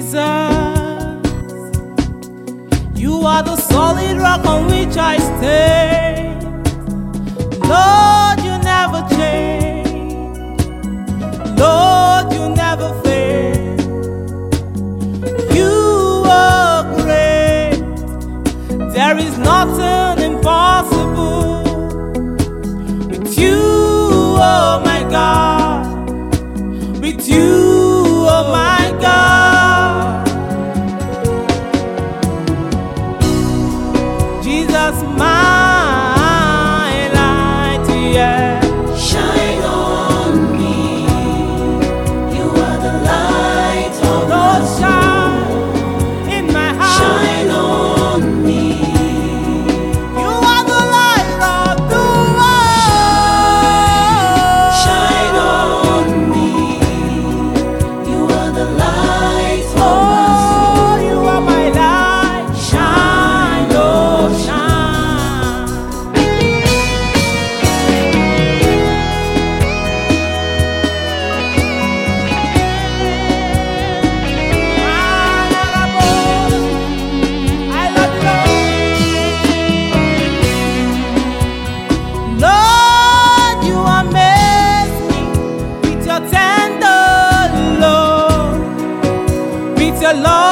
Jesus, you are the solid rock on which I stay. Lord, you never change. Lord, you never fail. You are great. There is nothing impossible with you, oh my God. With you, oh my God. Jesus, my light, yeah. Shine on me. You are the light of Lord, my shine in my heart. Shine on me. You are the light of the world. Shine on me. You are the light of my Oh, you are my light. Shine, Lord, shine. I love you, Lord. Lord, you amaze me with your tender love, with your love.